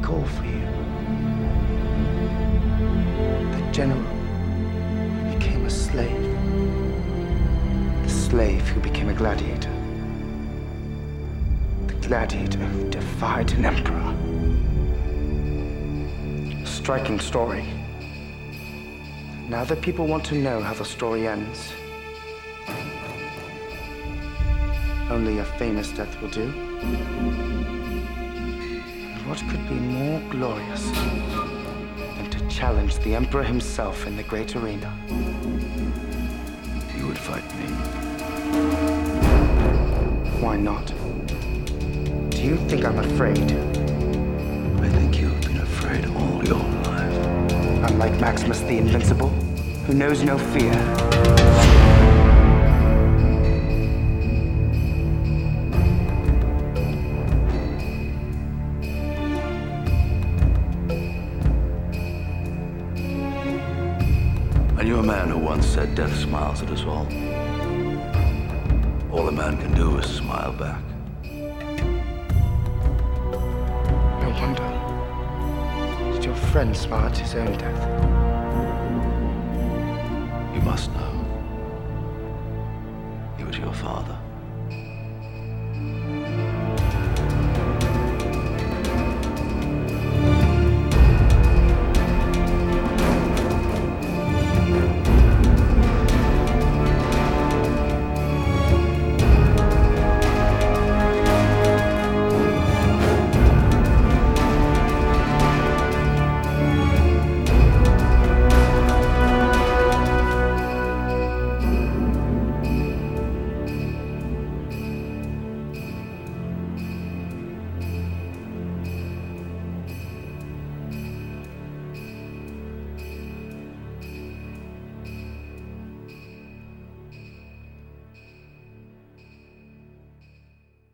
call for you. The general became a slave. The slave who became a gladiator. The gladiator who defied an emperor. A striking story. Now that people want to know how the story ends, only a famous death will do. And what could be more glorious than to challenge the Emperor himself in the great arena? You would fight me? Why not? Do you think I'm afraid? I think you've been afraid all your life. Unlike Maximus the Invincible, who knows no fear. I knew a man who once said death smiles at us all. All a man can do is smile back. No wonder. Did your friend smile at his own death? You must know. He was your father.